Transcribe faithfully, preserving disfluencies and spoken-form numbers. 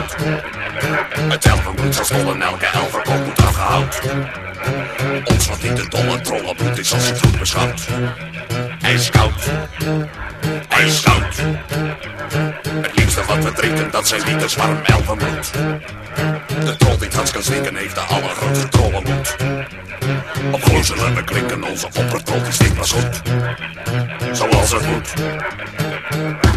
koud. Het elfenbloed zal stollen, elke elverkop moet afgehoud. Ons wat niet de dolle trollenbloed is als het goed beschouwd. IJskoud, ijskoud. Het liefste wat we drinken, dat zijn liters warm elfenbloed. De troll die trans kan stinken, heeft de allergrootste trollenmoed. Op gloed zullen we klinken, onze oppertrol die stinkt pas goed. Zoals het moet.